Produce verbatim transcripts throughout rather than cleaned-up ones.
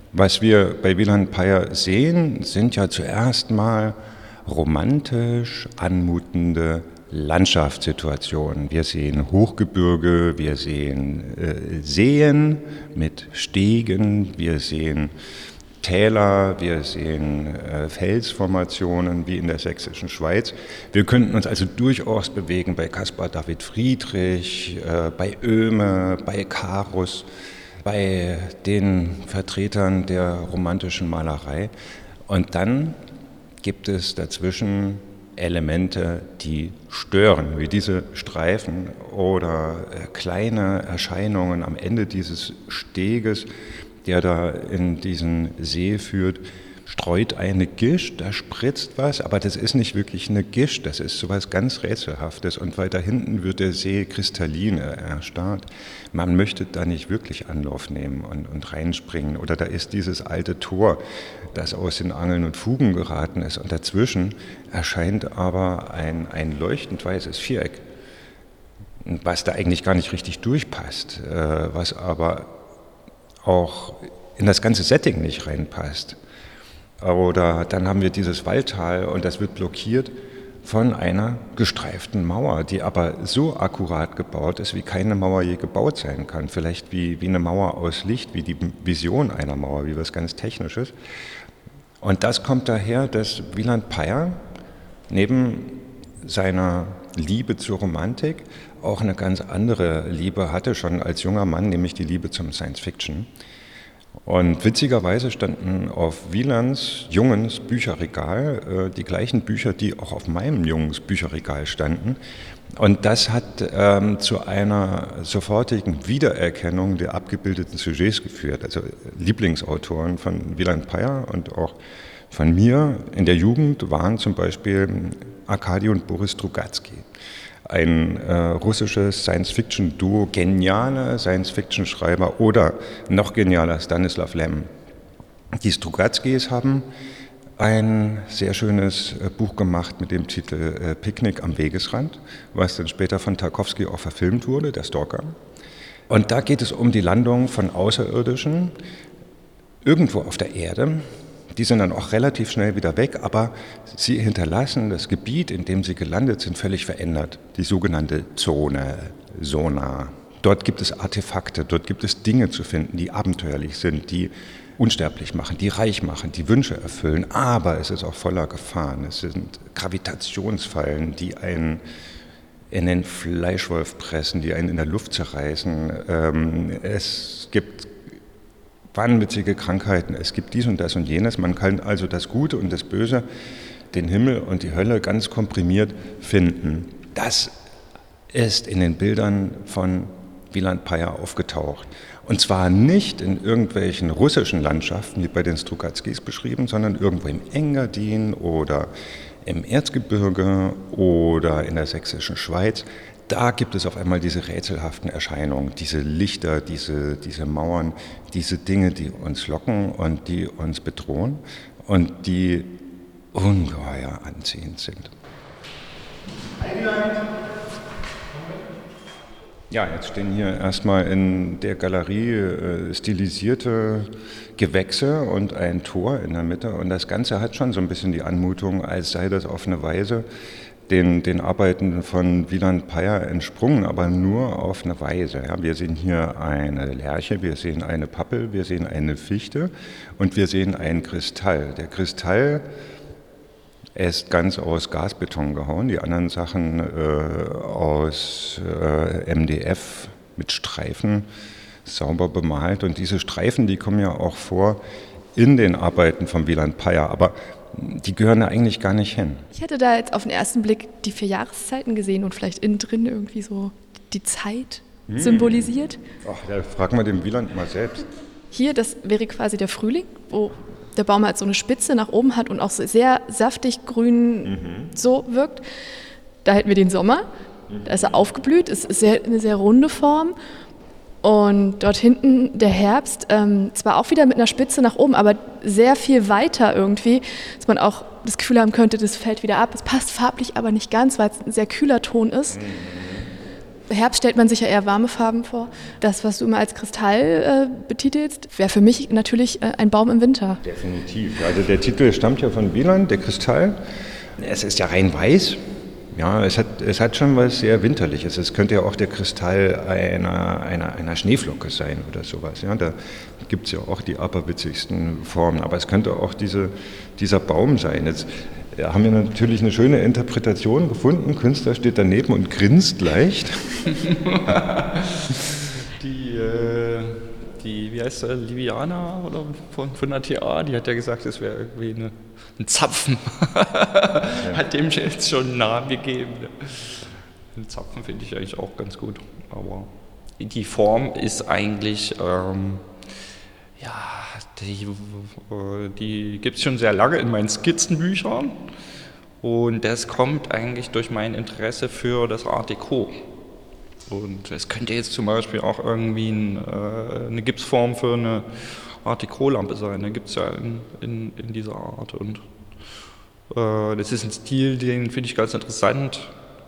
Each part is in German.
Was wir bei Wieland Peyer sehen, sind ja zuerst mal romantisch anmutende Landschaftssituationen. Wir sehen Hochgebirge, wir sehen äh, Seen mit Stegen, wir sehen Täler, wir sehen äh, Felsformationen wie in der sächsischen Schweiz. Wir könnten uns also durchaus bewegen bei Caspar David Friedrich, äh, bei Oehme, bei Carus, bei den Vertretern der romantischen Malerei. Und dann gibt es dazwischen Elemente, die stören, wie diese Streifen oder äh, kleine Erscheinungen am Ende dieses Steges, der da in diesen See führt, streut eine Gischt, da spritzt was, aber das ist nicht wirklich eine Gischt, das ist sowas ganz Rätselhaftes und weiter hinten wird der See kristallin erstarrt. Man möchte da nicht wirklich Anlauf nehmen und, und reinspringen oder da ist dieses alte Tor, das aus den Angeln und Fugen geraten ist und dazwischen erscheint aber ein, ein leuchtend weißes Viereck, was da eigentlich gar nicht richtig durchpasst, äh, was aber auch in das ganze Setting nicht reinpasst. Oder dann haben wir dieses Waldtal und das wird blockiert von einer gestreiften Mauer, die aber so akkurat gebaut ist, wie keine Mauer je gebaut sein kann. Vielleicht wie, wie eine Mauer aus Licht, wie die Vision einer Mauer, wie was ganz Technisches. Und das kommt daher, dass Wieland Peyer neben seiner Liebe zur Romantik auch eine ganz andere Liebe hatte, schon als junger Mann, nämlich die Liebe zum Science-Fiction. Und witzigerweise standen auf Wielands Jungens Bücherregal äh, die gleichen Bücher, die auch auf meinem Jungens Bücherregal standen. Und das hat ähm, zu einer sofortigen Wiedererkennung der abgebildeten Sujets geführt. Also Lieblingsautoren von Wieland Peyer und auch von mir in der Jugend waren zum Beispiel Arkadi und Boris Strugatsky. Ein äh, russisches Science-Fiction-Duo, geniale Science-Fiction-Schreiber oder noch genialer Stanislav Lem. Die Strugatskys haben ein sehr schönes äh, Buch gemacht mit dem Titel äh, Picknick am Wegesrand, was dann später von Tarkovsky auch verfilmt wurde, der Stalker. Und da geht es um die Landung von Außerirdischen irgendwo auf der Erde. Die sind dann auch relativ schnell wieder weg, aber sie hinterlassen das Gebiet, in dem sie gelandet sind, völlig verändert. Die sogenannte Zone, Zona. Dort gibt es Artefakte, dort gibt es Dinge zu finden, die abenteuerlich sind, die unsterblich machen, die reich machen, die Wünsche erfüllen. Aber es ist auch voller Gefahren. Es sind Gravitationsfallen, die einen in den Fleischwolf pressen, die einen in der Luft zerreißen. Es gibt wahnwitzige Krankheiten, es gibt dies und das und jenes. Man kann also das Gute und das Böse, den Himmel und die Hölle ganz komprimiert finden. Das ist in den Bildern von Wieland Peyer aufgetaucht. Und zwar nicht in irgendwelchen russischen Landschaften, wie bei den Strugatskys beschrieben, sondern irgendwo im Engadin oder im Erzgebirge oder in der sächsischen Schweiz. Da gibt es auf einmal diese rätselhaften Erscheinungen, diese Lichter, diese, diese Mauern, diese Dinge, die uns locken und die uns bedrohen und die ungeheuer anziehend sind. Ja, jetzt stehen hier erstmal in der Galerie äh, stilisierte Gewächse und ein Tor in der Mitte und das Ganze hat schon so ein bisschen die Anmutung, als sei das auf eine Weise Den, den Arbeiten von Wieland Peyer entsprungen, aber nur auf eine Weise. Ja, wir sehen hier eine Lerche, wir sehen eine Pappel, wir sehen eine Fichte und wir sehen einen Kristall. Der Kristall ist ganz aus Gasbeton gehauen, die anderen Sachen äh, aus äh, M D F mit Streifen sauber bemalt. Und diese Streifen, die kommen ja auch vor in den Arbeiten von Wieland Peyer, aber die gehören da eigentlich gar nicht hin. Ich hätte da jetzt auf den ersten Blick die vier Jahreszeiten gesehen und vielleicht innen drin irgendwie so die Zeit hm. symbolisiert. Ach, ja, frag mal den Wieland mal selbst. Hier, das wäre quasi der Frühling, wo der Baum halt so eine Spitze nach oben hat und auch so sehr saftig grün mhm. so wirkt. Da hätten wir den Sommer, mhm. da ist er aufgeblüht, es ist sehr, eine sehr runde Form. Und dort hinten der Herbst, ähm, zwar auch wieder mit einer Spitze nach oben, aber sehr viel weiter irgendwie, dass man auch das Gefühl haben könnte, das fällt wieder ab. Es passt farblich aber nicht ganz, weil es ein sehr kühler Ton ist. Herbst stellt man sich ja eher warme Farben vor. Das, was du immer als Kristall äh, betitelst, wäre für mich natürlich äh, ein Baum im Winter. Definitiv. Also der Titel stammt ja von Wieland, der Kristall. Es ist ja rein weiß. Ja, es hat, es hat schon was sehr Winterliches. Es könnte ja auch der Kristall einer, einer, einer Schneeflocke sein oder sowas. Ja, da gibt es ja auch die aberwitzigsten Formen. Aber es könnte auch diese, dieser Baum sein. Jetzt haben wir natürlich eine schöne Interpretation gefunden. Künstler steht daneben und grinst leicht. die, äh, die, wie heißt sie, Liviana oder von, von der T A, die hat ja gesagt, es wäre irgendwie eine, ein Zapfen. Ja. Hat dem jetzt schon einen Namen gegeben. Ein Zapfen finde ich eigentlich auch ganz gut. Aber die Form ist eigentlich, ähm, ja, die, die gibt es schon sehr lange in meinen Skizzenbüchern. Und das kommt eigentlich durch mein Interesse für das Art Deco. Und es könnte jetzt zum Beispiel auch irgendwie ein, äh, eine Gipsform für eine Art Deco-Lampe sein. Da gibt es ja in, in, in dieser Art. Und äh, das ist ein Stil, den finde ich ganz interessant.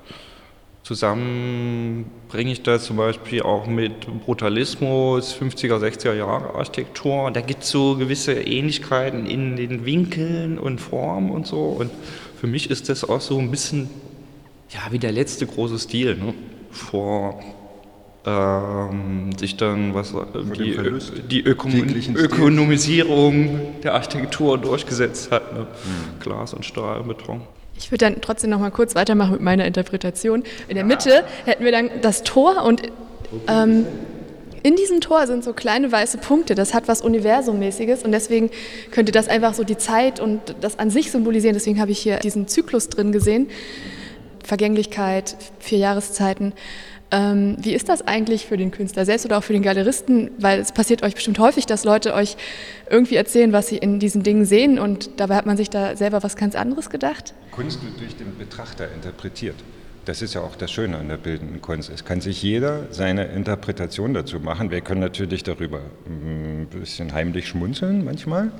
Zusammen bringe ich das zum Beispiel auch mit Brutalismus, fünfziger, sechziger Jahre Architektur. Da gibt es so gewisse Ähnlichkeiten in den Winkeln und Formen und so. Und für mich ist das auch so ein bisschen ja, wie der letzte große Stil, ne? Vor ähm, sich dann was die, die Ökom Ökonomisierung der Architektur durchgesetzt hat. Ne? Mhm. Glas und Stahl, Beton. Ich würde dann trotzdem noch mal kurz weitermachen mit meiner Interpretation. In der Mitte hätten wir dann das Tor und ähm, in diesem Tor sind so kleine weiße Punkte. Das hat was Universummäßiges und deswegen könnte das einfach so die Zeit und das an sich symbolisieren. Deswegen habe ich hier diesen Zyklus drin gesehen. Vergänglichkeit, vier Jahreszeiten. Ähm, wie ist das eigentlich für den Künstler selbst oder auch für den Galeristen? Weil es passiert euch bestimmt häufig, dass Leute euch irgendwie erzählen, was sie in diesen Dingen sehen und dabei hat man sich da selber was ganz anderes gedacht. Kunst wird durch den Betrachter interpretiert. Das ist ja auch das Schöne an der bildenden Kunst. Es kann sich jeder seine Interpretation dazu machen. Wir können natürlich darüber ein bisschen heimlich schmunzeln manchmal,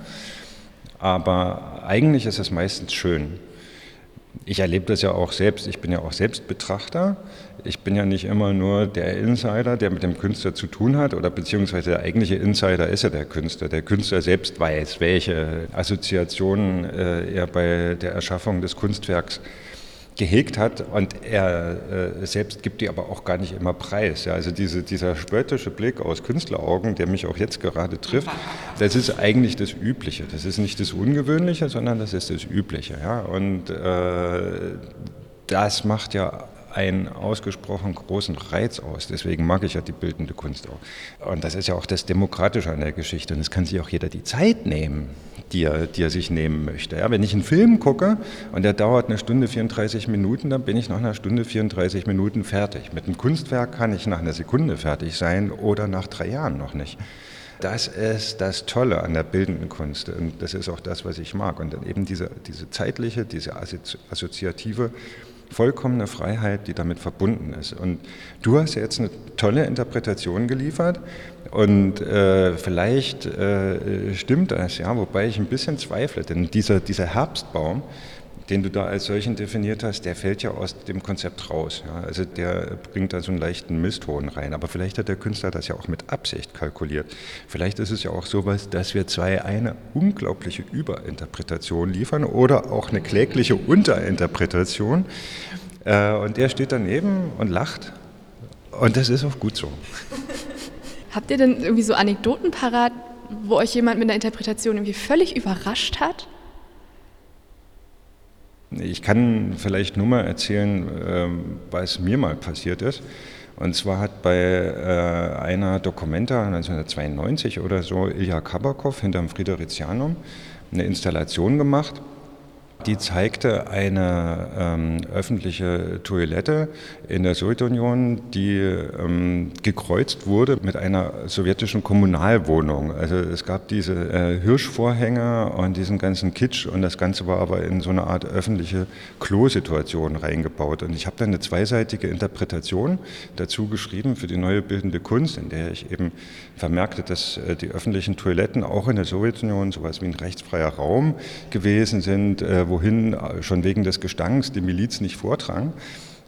aber eigentlich ist es meistens schön. Ich erlebe das ja auch selbst, ich bin ja auch selbst Betrachter. Ich bin ja nicht immer nur der Insider, der mit dem Künstler zu tun hat, oder beziehungsweise der eigentliche Insider ist ja der Künstler. Der Künstler selbst weiß, welche Assoziationen äh, er bei der Erschaffung des Kunstwerks gehegt hat und er äh, selbst gibt die aber auch gar nicht immer preis. Ja, also diese, dieser spöttische Blick aus Künstleraugen, der mich auch jetzt gerade trifft, das ist eigentlich das Übliche. Das ist nicht das Ungewöhnliche, sondern das ist das Übliche. Ja? Und äh, das macht ja einen ausgesprochen großen Reiz aus. Deswegen mag ich ja die bildende Kunst auch. Und das ist ja auch das Demokratische an der Geschichte. Und es kann sich auch jeder die Zeit nehmen, die er, die er sich nehmen möchte. Ja, wenn ich einen Film gucke und der dauert eine Stunde vierunddreißig Minuten, dann bin ich nach einer Stunde vierunddreißig Minuten fertig. Mit einem Kunstwerk kann ich nach einer Sekunde fertig sein oder nach drei Jahren noch nicht. Das ist das Tolle an der bildenden Kunst und das ist auch das, was ich mag. Und dann eben diese, diese zeitliche, diese assoziative, vollkommene Freiheit, die damit verbunden ist. Und du hast jetzt eine tolle Interpretation geliefert und äh, vielleicht äh, stimmt das, ja, wobei ich ein bisschen zweifle, denn dieser, dieser Herbstbaum, den du da als solchen definiert hast, der fällt ja aus dem Konzept raus. Ja? Also der bringt da so einen leichten Mistton rein. Aber vielleicht hat der Künstler das ja auch mit Absicht kalkuliert. Vielleicht ist es ja auch sowas, dass wir zwei eine unglaubliche Überinterpretation liefern oder auch eine klägliche Unterinterpretation. Äh, und der steht daneben und lacht. Und das ist auch gut so. Habt ihr denn irgendwie so Anekdoten parat, wo euch jemand mit einer Interpretation irgendwie völlig überrascht hat? Ich kann vielleicht nur mal erzählen, was mir mal passiert ist. Und zwar hat bei einer Documenta neunzehnhundertzweiundneunzig oder so Ilja Kabakov hinterm Fridericianum eine Installation gemacht. Die zeigte eine ähm, öffentliche Toilette in der Sowjetunion, die ähm, gekreuzt wurde mit einer sowjetischen Kommunalwohnung. Also es gab diese äh, Hirschvorhänge und diesen ganzen Kitsch und das Ganze war aber in so eine Art öffentliche Klosituation reingebaut. Und ich habe dann eine zweiseitige Interpretation dazu geschrieben für die neue bildende Kunst, in der ich eben vermerkte, dass äh, die öffentlichen Toiletten auch in der Sowjetunion sowas wie ein rechtsfreier Raum gewesen sind, äh, wohin schon wegen des Gestanks die Miliz nicht vordrang.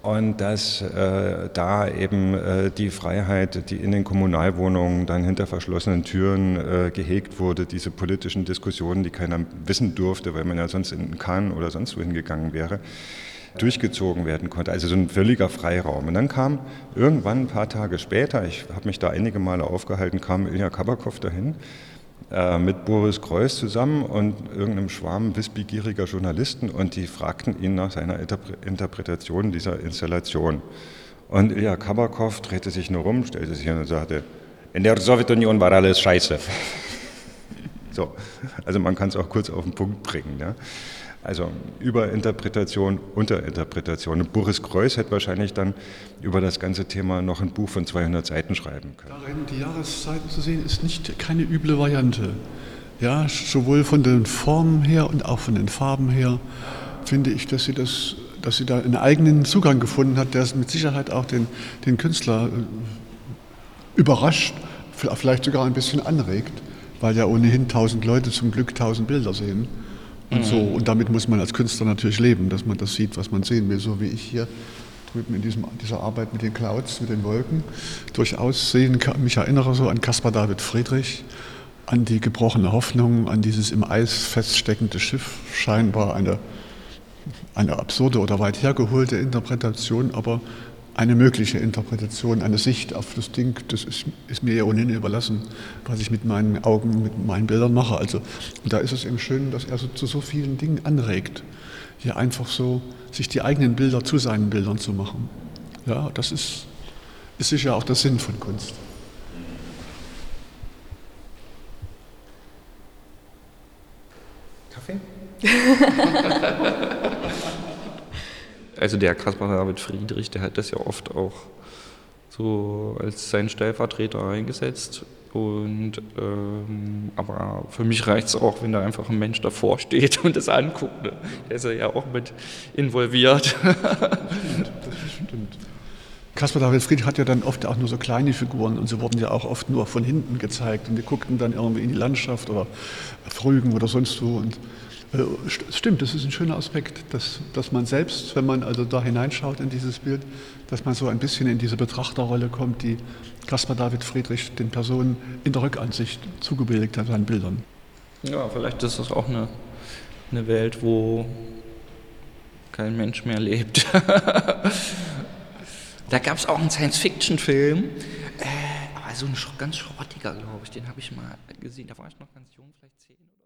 Und dass äh, da eben äh, die Freiheit, die in den Kommunalwohnungen dann hinter verschlossenen Türen äh, gehegt wurde, diese politischen Diskussionen, die keiner wissen durfte, weil man ja sonst in Cannes oder sonst wohin gegangen wäre, durchgezogen werden konnte. Also so ein völliger Freiraum. Und dann kam irgendwann ein paar Tage später, ich habe mich da einige Male aufgehalten, kam Ilja Kabakov dahin, mit Boris Greuß zusammen und irgendeinem Schwarm wissbegieriger Journalisten und die fragten ihn nach seiner Interpretation dieser Installation. Und Ilja Kabakov drehte sich nur rum, stellte sich hin und sagte, in der Sowjetunion war alles scheiße. So, also man kann es auch kurz auf den Punkt bringen. Ja? Also Überinterpretation, Unterinterpretation. Und Boris Greuß hätte wahrscheinlich dann über das ganze Thema noch ein Buch von zweihundert Seiten schreiben können. Darin die Jahreszeiten zu sehen, ist nicht keine üble Variante. Ja, sowohl von den Formen her und auch von den Farben her finde ich, dass sie, das, dass sie da einen eigenen Zugang gefunden hat, der es mit Sicherheit auch den, den Künstler überrascht, vielleicht sogar ein bisschen anregt, weil ja ohnehin tausend Leute zum Glück tausend Bilder sehen. Und, so, und damit muss man als Künstler natürlich leben, dass man das sieht, was man sehen will, so wie ich hier drüben in diesem, dieser Arbeit mit den Clouds, mit den Wolken, durchaus sehen kann. Mich erinnere so an Caspar David Friedrich, an die gebrochene Hoffnung, an dieses im Eis feststeckende Schiff, scheinbar eine, eine absurde oder weit hergeholte Interpretation, aber eine mögliche Interpretation, eine Sicht auf das Ding, das ist, ist mir ja ohnehin überlassen, was ich mit meinen Augen, mit meinen Bildern mache. Also, und da ist es eben schön, dass er so zu so vielen Dingen anregt, hier einfach so sich die eigenen Bilder zu seinen Bildern zu machen. Ja, das ist, ist sicher auch der Sinn von Kunst. Kaffee? Also der Caspar David Friedrich, der hat das ja oft auch so als seinen Stellvertreter eingesetzt. Und, ähm, aber für mich reicht es auch, wenn da einfach ein Mensch davor steht und das anguckt. Ne? Der ist ja auch mit involviert. Das stimmt, das stimmt. Caspar David Friedrich hat ja dann oft auch nur so kleine Figuren und sie wurden ja auch oft nur von hinten gezeigt und wir guckten dann irgendwie in die Landschaft oder auf Rügen oder sonst wo. Und äh, stimmt, das ist ein schöner Aspekt, dass, dass man selbst, wenn man also da hineinschaut in dieses Bild, dass man so ein bisschen in diese Betrachterrolle kommt, die Caspar David Friedrich den Personen in der Rückansicht zugebilligt hat an Bildern. Ja, vielleicht ist das auch eine, eine Welt, wo kein Mensch mehr lebt. Da gab es auch einen Science-Fiction-Film, äh, aber so ein ganz schrottiger, glaube ich, den habe ich mal gesehen, da war ich noch ganz jung, vielleicht zehn oder